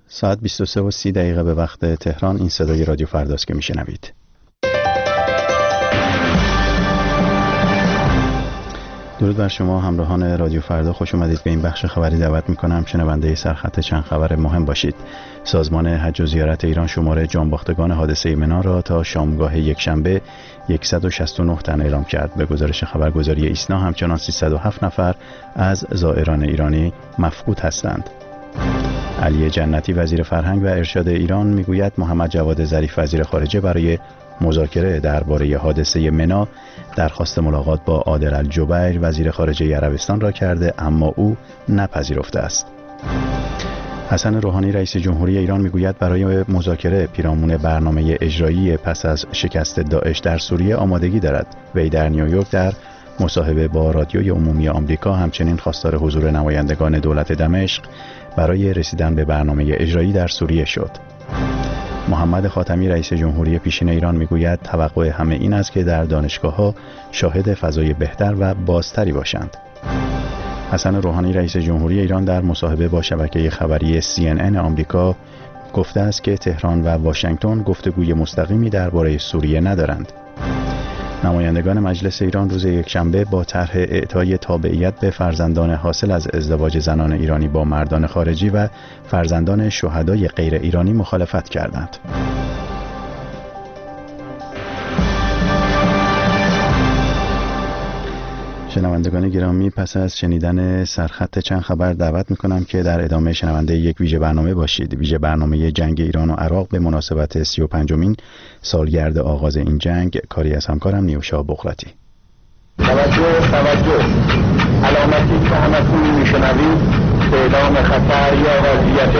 ساعت 23:30 به وقت تهران. این صدای رادیو فرداست که میشنوید. درود بر شما همراهان رادیو فردا، خوش اومدید به این بخش خبری. دعوت میکنم شنونده سرخط چند خبر مهم باشید. سازمان حج و زیارت ایران شماره جانباختگان حادثه منا را تا شامگاه یکشنبه 169 تن اعلام کرد. به گزارش خبرگزاری ایسنا همچنان 307 نفر از زائران ایرانی مفقود هستند. علی جنتی وزیر فرهنگ و ارشاد ایران میگوید محمد جواد ظریف وزیر خارجه برای مذاکره درباره حادثه منا درخواست ملاقات با عادل الجبیر وزیر خارجه عربستان را کرده، اما او نپذیرفته است. حسن روحانی رئیس جمهوری ایران میگوید برای مذاکره پیرامون برنامه اجرایی پس از شکست داعش در سوریه آمادگی دارد. وی در نیویورک در مصاحبه با رادیوی عمومی آمریکا همچنین خواستار حضور نمایندگان دولت دمشق برای رسیدن به برنامه اجرایی در سوریه شد. محمد خاتمی رئیس جمهوری پیشین ایران میگوید توقع همه این است که در دانشگاه‌ها شاهد فضای بهتر و بازتری باشند. حسن روحانی رئیس جمهوری ایران در مصاحبه با شبکه خبری CNN آمریکا گفته است که تهران و واشنگتن گفتگوی مستقیمی درباره سوریه ندارند. نمایندگان مجلس ایران روز یکشنبه با طرح اعطای تابعیت به فرزندان حاصل از ازدواج زنان ایرانی با مردان خارجی و فرزندان شهدای غیر ایرانی مخالفت کردند. شنوندگان گرامی، پس از شنیدن سرخط چند خبر دعوت میکنم که در ادامه شنونده یک ویژه برنامه باشید. ویژه برنامه جنگ ایران و عراق به مناسبت 35مین سالگرد آغاز این جنگ، کاری از همکارم نیوشا بغراتی. توجه علامتی که همتون میشنوید اعلام خطر یا وضعیت